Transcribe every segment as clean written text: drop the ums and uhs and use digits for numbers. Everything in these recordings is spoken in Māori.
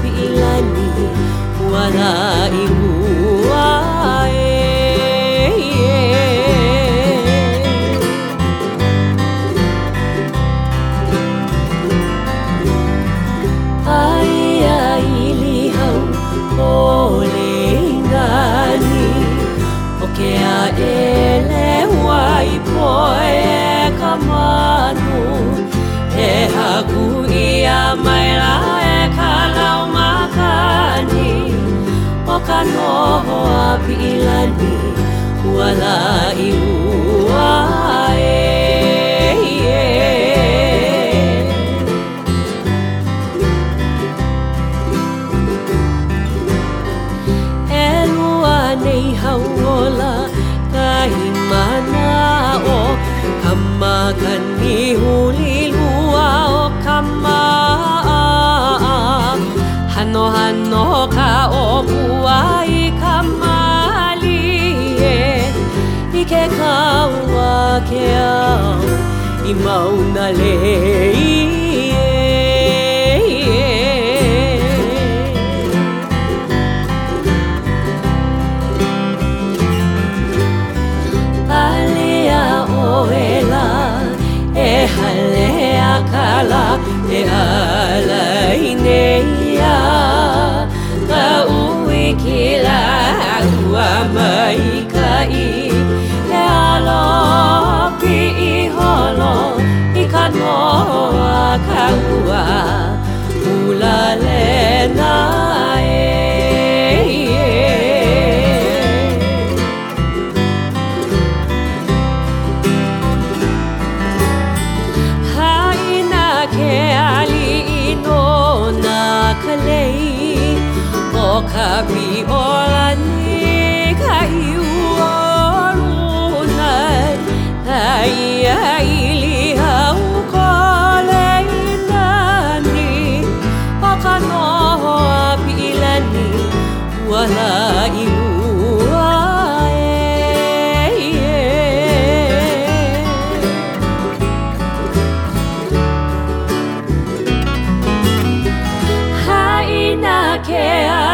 pi'ilani wala ilua ele wai poe ka manu e haku ia mai la e ka lau makani o ka noho a pi'ilani wala ilua e lua nei hauola Manao kamakani hulilua o kama hano hano ka opua I kamalie I ke kaua ke au I mauna lei Kala e ala ineia ka ui kila ua mai kai e alo pi I holo I ka noa ka ua ula lena Ka pi'olani ka iuolunai ai ili hau ko leinani o ka noho a pi'ilani wala ilua haina ke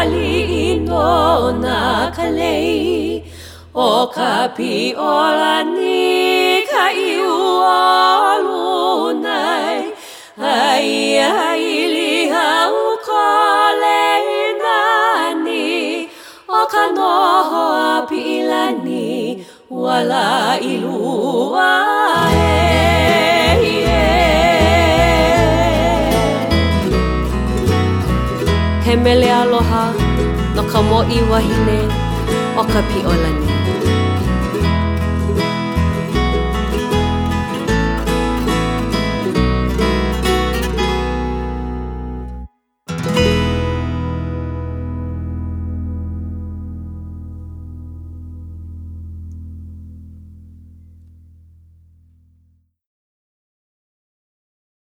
na kalei o ka pi'olani ka iuolunai ai ili hau ko leinani o ka noho a pi'ilani wala ilua He mele aloha no ka mo'i wahine o ka pi'olani